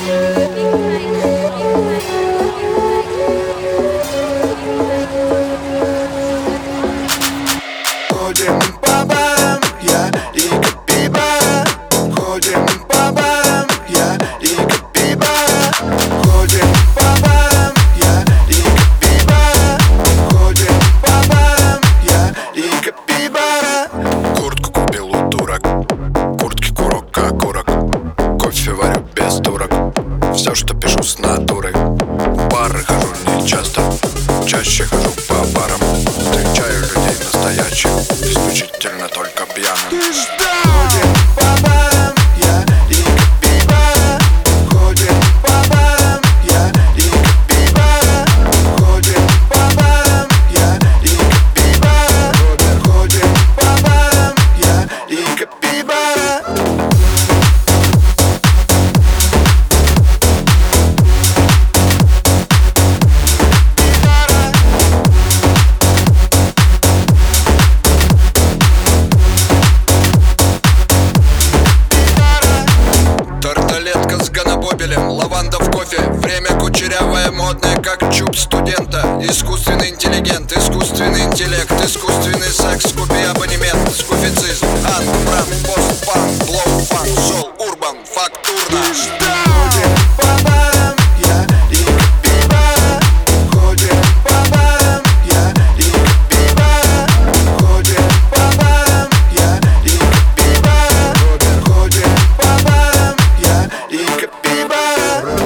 Ходим по барам, я и капибара. Ходим по барам, я и капибара. Ходим по барам, я и капибара. Ходим по барам, я и капибара. Куртку купил у турок, куртки курок как урок. Кофе варю без турок, все, что пишу с натурой. В бары хожу не часто, чаще хожу по барам. Встречаю людей настоящих, исключительно только пьяным. Ходим по барам, я и капибара. Ходим по барам, я и капибара. Ходим по барам, я и капибара. Ходим по барам, я и капибара. Тарталетка с ганабобелем, лаванда в кофе. Время кучерявое, модное, как чуб студента. Искусственный интеллигент, искусственный интеллект, искусственный секс. Купи абонемент, скуфицизм, андбран, постпан, блоу-фан, сол, урбан, фактурно. Ходим по барам, я и капибара. Ходим по барам, я и капибара. Ходим по барам, я и капибара. Ходим по барам, я и капибара.